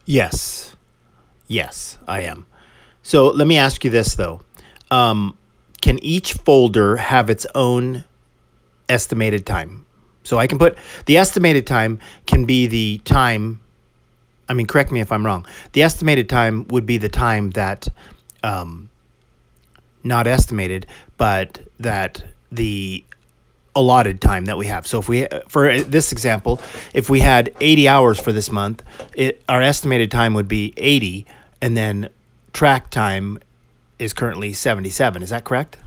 Yes. Yes, I am. So let me ask you this though. Um, can each folder have its own estimated time? So I can put the estimated time can be the time. I mean, correct me if I'm wrong. The estimated time would be the time that, not estimated, but that the allotted time that we have. So if we, for this example, if we had 80 hours for this month, our estimated time would be 80, and then track time is currently 77. Is that correct?